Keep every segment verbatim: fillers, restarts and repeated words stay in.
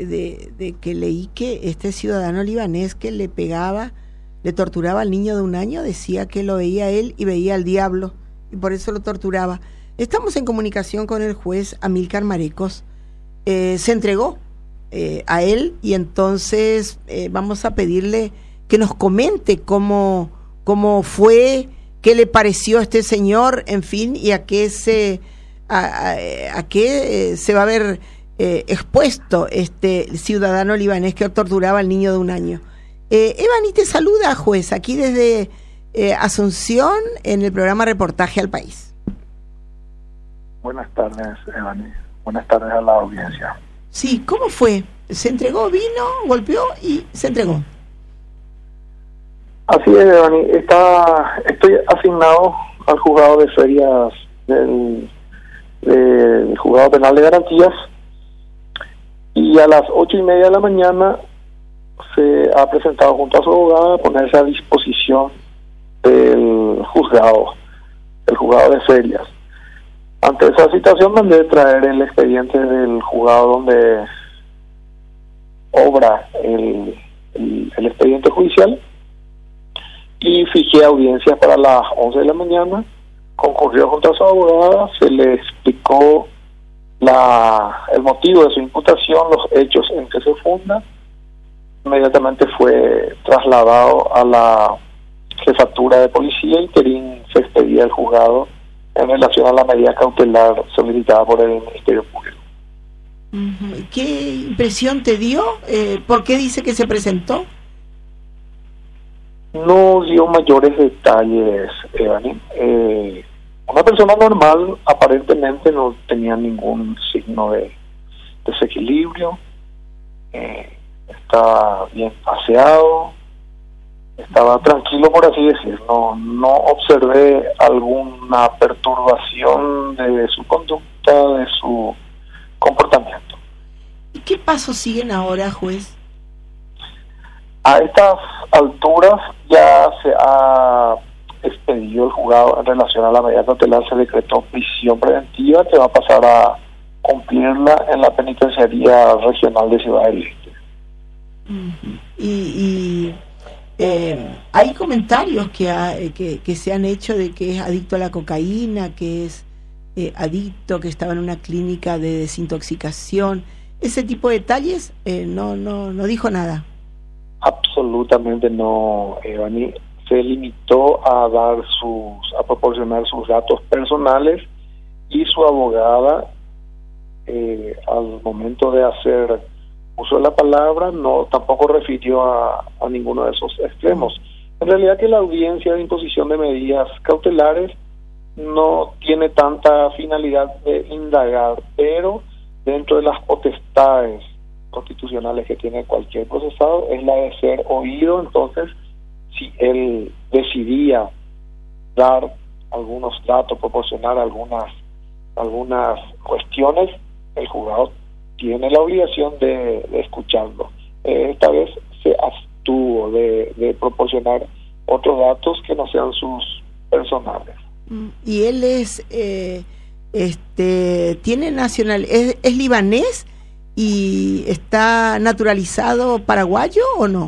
de, de que leí que este ciudadano libanés que le pegaba, le torturaba al niño de un año, decía que lo veía él y veía al diablo, y por eso lo torturaba. Estamos en comunicación con el juez Amílcar Marecos. Eh, se entregó eh, a él, y entonces eh, vamos a pedirle que nos comente cómo, cómo fue, qué le pareció a este señor, en fin, y a qué se, a, a, a qué eh, se va a ver eh, expuesto este ciudadano libanés que torturaba al niño de un año. Eh, Evani te saluda, juez, aquí desde eh, Asunción, en el programa Reportaje al País. Buenas tardes, Evani. Buenas tardes a la audiencia. Sí, ¿cómo fue? Se entregó, vino, golpeó y se entregó. Así es, Evani. Está, estoy asignado al juzgado de ferias del, del juzgado penal de garantías, y a las ocho y media de la mañana se ha presentado junto a su abogada a ponerse a disposición del juzgado, del juzgado de ferias. Ante esa situación mandé traer el expediente del juzgado donde obra el, el, el expediente judicial, y fijé audiencias para las once de la mañana. Concurrió junto a su abogada, se le explicó la, el motivo de su imputación, los hechos en que se funda. Inmediatamente fue trasladado a la jefatura de policía, y Terín se expedía al juzgado en relación a la medida cautelar solicitada por el Ministerio Público. Uh-huh. ¿Qué impresión te dio? Eh, ¿Por qué dice que se presentó? No dio mayores detalles, Evani. Eh, una persona normal, aparentemente no tenía ningún signo de desequilibrio, eh, está bien aseado, estaba tranquilo, por así decir. No, no observé alguna perturbación de su conducta, de su comportamiento. ¿Y qué pasos siguen ahora, juez? A estas alturas ya se ha expedido el juzgado en relación a la medida cautelar, se decretó prisión preventiva que va a pasar a cumplirla en la penitenciaría regional de Ciudad del Este. Uh-huh. Y, y eh, hay comentarios que, ha, que, que se han hecho de que es adicto a la cocaína, que es eh, adicto, que estaba en una clínica de desintoxicación. Ese tipo de detalles eh, no, no, no dijo nada. Absolutamente no, Evani. Se limitó a dar sus, a proporcionar sus datos personales, y su abogada, eh, al momento de hacer uso de la palabra, no tampoco refirió a, a ninguno de esos extremos. En realidad, que la audiencia de imposición de medidas cautelares no tiene tanta finalidad de indagar, pero dentro de las potestades constitucionales que tiene cualquier procesado es la de ser oído. Entonces, si él decidía dar algunos datos, proporcionar algunas algunas cuestiones, el juzgado tiene la obligación de, de escucharlo. Eh, esta vez se abstuvo de, de proporcionar otros datos que no sean sus personales. Y él es eh, este tiene nacional es, es libanés y está naturalizado paraguayo, ¿o no?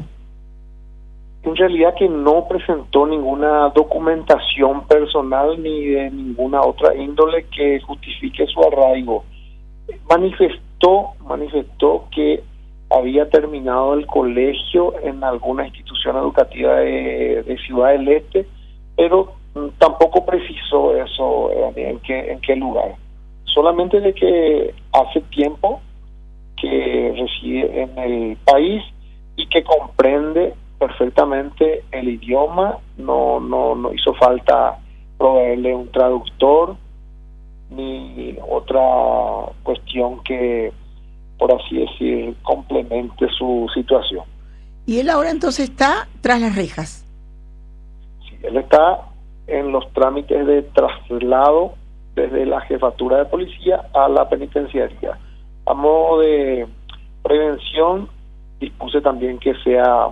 En realidad que no presentó ninguna documentación personal ni de ninguna otra índole que justifique su arraigo. Manifestó, manifestó que había terminado el colegio en alguna institución educativa de, de Ciudad del Este, pero tampoco precisó eso, en qué, en qué lugar. Solamente de que hace tiempo que reside en el país y que comprende perfectamente el idioma. No, no, no hizo falta proveerle un traductor ni otra cuestión que, por así decir, complemente su situación. Y él ahora entonces está tras las rejas. Sí, él está en los trámites de traslado desde la jefatura de policía a la penitenciaría. A modo de prevención, dispuse también que sea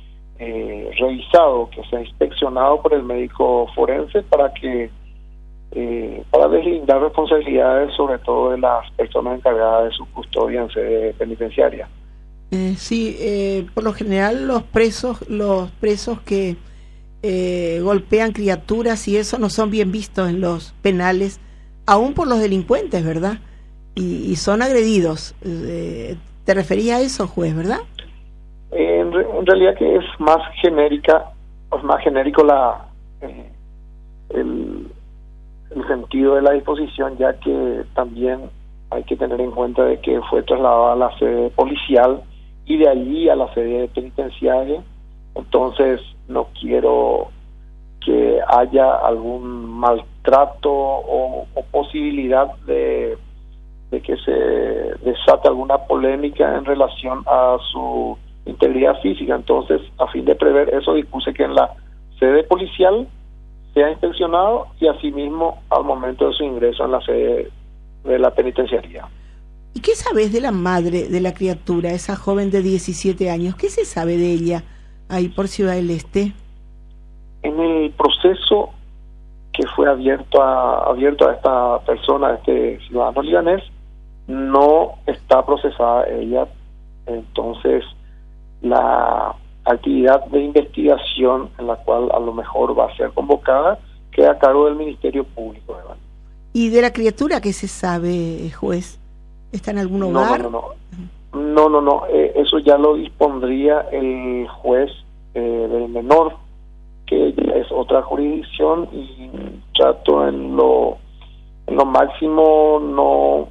eh, revisado, que sea inspeccionado por el médico forense, para que eh, para deslindar responsabilidades, sobre todo de las personas encargadas de su custodia en sede penitenciaria. Eh, sí, eh, por lo general los presos, los presos que eh, golpean criaturas y eso no son bien vistos en los penales, aún por los delincuentes, ¿verdad? Y, y son agredidos. Eh, ¿Te referías a eso, juez, verdad? Eh, en, re, en realidad que es más genérica, es más genérico la eh, el, el sentido de la disposición, ya que también hay que tener en cuenta de que fue trasladada a la sede policial y de allí a la sede penitenciaria. Entonces no quiero que haya algún maltrato o, o posibilidad de, de que se desate alguna polémica en relación a su integridad física. Entonces, a fin de prever eso, dispuse que en la sede policial sea inspeccionado y asimismo al momento de su ingreso en la sede de la penitenciaría. ¿Y qué sabes de la madre de la criatura, esa joven de diecisiete años? ¿Qué se sabe de ella ahí por Ciudad del Este? En el proceso que fue abierto a abierto a esta persona, a este ciudadano libanés, no está procesada ella. Entonces, la actividad de investigación en la cual a lo mejor va a ser convocada queda a cargo del Ministerio Público, ¿verdad? ¿Y de la criatura qué se sabe, juez? ¿Está en algún hogar? No, no, no. No, no, no. Eh, eso ya lo dispondría el juez eh, del menor, que ya es otra jurisdicción, y trato en lo, en lo máximo no,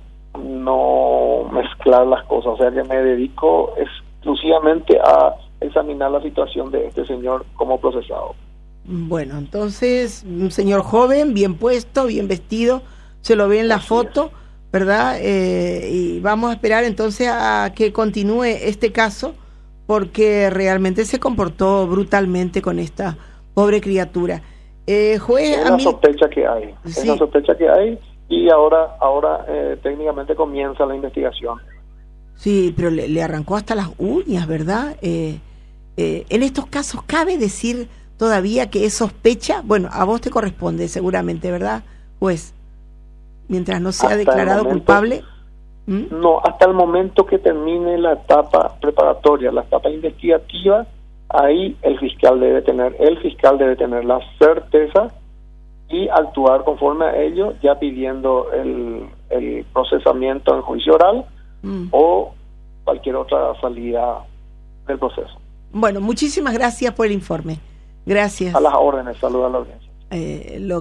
no mezclar las cosas. O sea que me dedico exclusivamente a examinar la situación de este señor como procesado. Bueno, entonces, un señor joven, bien puesto, bien vestido, se lo ve en la Así foto, es. ¿verdad? Eh, y vamos a esperar entonces a que continúe este caso, porque realmente se comportó brutalmente con esta pobre criatura. Eh, juez, es una mí... sospecha que hay, sí. es una sospecha que hay, y ahora, ahora eh, técnicamente comienza la investigación. Sí, pero le, le arrancó hasta las uñas, ¿verdad? Eh, eh, en estos casos, ¿cabe decir todavía que es sospecha? Bueno, a vos te corresponde seguramente, ¿verdad, juez? Mientras no sea hasta declarado momento, culpable. ¿Mm? No, hasta el momento que termine la etapa preparatoria, la etapa investigativa, ahí el fiscal debe tener, el fiscal debe tener la certeza y actuar conforme a ello, ya pidiendo el, el procesamiento en juicio oral mm. o cualquier otra salida del proceso. Bueno, muchísimas gracias por el informe. Gracias. A las órdenes, saludos a la audiencia. Eh, lo